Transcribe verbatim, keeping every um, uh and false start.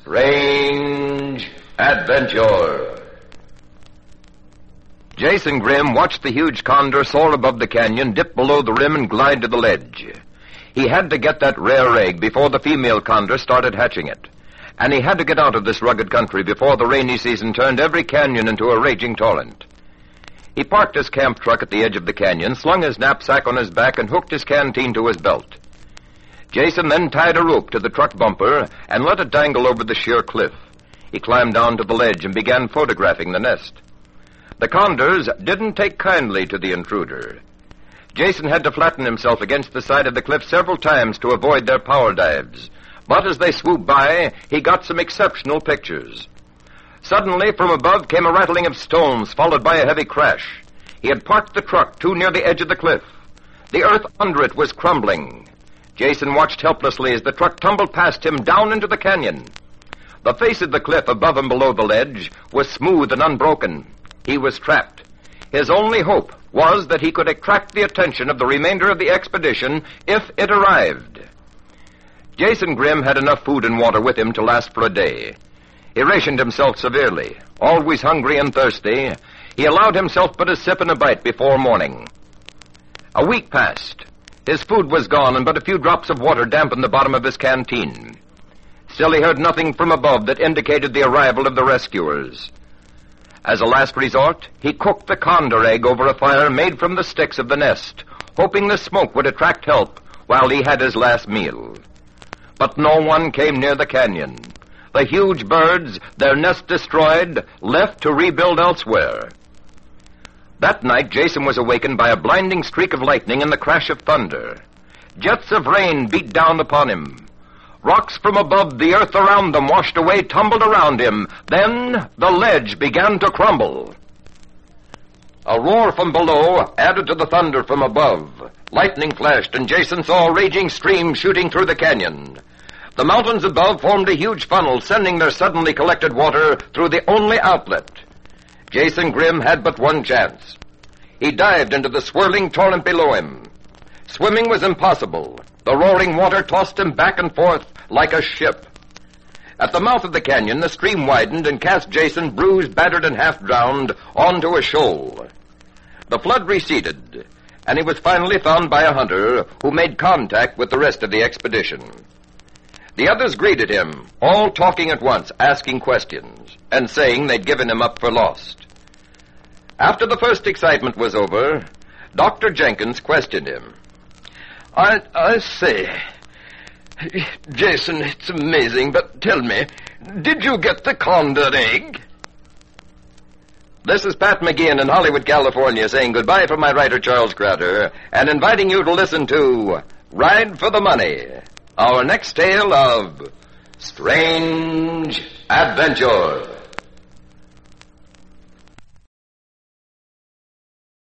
Strange Adventure. Jason Grimm watched the huge condor soar above the canyon, dip below the rim, and glide to the ledge. He had to get that rare egg before the female condor started hatching it. And he had to get out of this rugged country before the rainy season turned every canyon into a raging torrent. He parked his camp truck at the edge of the canyon, slung his knapsack on his back, and hooked his canteen to his belt. Jason then tied a rope to the truck bumper and let it dangle over the sheer cliff. He climbed down to the ledge and began photographing the nest. The condors didn't take kindly to the intruder. Jason had to flatten himself against the side of the cliff several times to avoid their power dives. But as they swooped by, he got some exceptional pictures. Suddenly, from above came a rattling of stones, followed by a heavy crash. He had parked the truck too near the edge of the cliff. The earth under it was crumbling. Jason watched helplessly as the truck tumbled past him down into the canyon. The face of the cliff above and below the ledge was smooth and unbroken. He was trapped. His only hope was that he could attract the attention of the remainder of the expedition if it arrived. Jason Grimm had enough food and water with him to last for a day. He rationed himself severely. Always hungry and thirsty, he allowed himself but a sip and a bite before morning. A week passed. His food was gone, and but a few drops of water dampened the bottom of his canteen. Still, he heard nothing from above that indicated the arrival of the rescuers. As a last resort, he cooked the condor egg over a fire made from the sticks of the nest, hoping the smoke would attract help while he had his last meal. But no one came near the canyon. The huge birds, their nest destroyed, left to rebuild elsewhere. That night, Jason was awakened by a blinding streak of lightning and the crash of thunder. Jets of rain beat down upon him. Rocks from above, the earth around them washed away, tumbled around him. Then the ledge began to crumble. A roar from below added to the thunder from above. Lightning flashed, and Jason saw a raging stream shooting through the canyon. The mountains above formed a huge funnel, sending their suddenly collected water through the only outlet. Jason Grimm had but one chance. He dived into the swirling torrent below him. Swimming was impossible. The roaring water tossed him back and forth like a ship. At the mouth of the canyon, the stream widened and cast Jason, bruised, battered, and half-drowned, onto a shoal. The flood receded, and he was finally found by a hunter who made contact with the rest of the expedition. The others greeted him, all talking at once, asking questions, and saying they'd given him up for lost. After the first excitement was over, Doctor Jenkins questioned him. I, I say, Jason, it's amazing, but tell me, did you get the condor egg? This is Pat McGeehan in Hollywood, California, saying goodbye from my writer, Charles Crowder, and inviting you to listen to Ride for the Money, our next tale of Strange Adventure.